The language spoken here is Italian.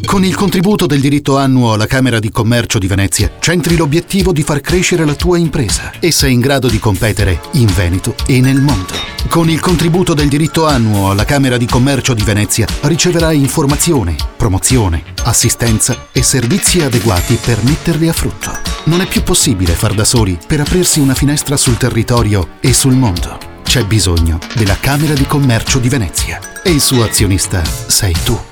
Con il contributo del diritto annuo alla Camera di Commercio di Venezia, centri l'obiettivo di far crescere la tua impresa e sei in grado di competere in Veneto e nel mondo. Con il contributo del diritto annuo alla Camera di Commercio di Venezia riceverai informazione, promozione, assistenza e servizi adeguati per metterli a frutto. Non è più possibile far da soli per aprirsi una finestra sul territorio e sul mondo. C'è bisogno della Camera di Commercio di Venezia e il suo azionista sei tu.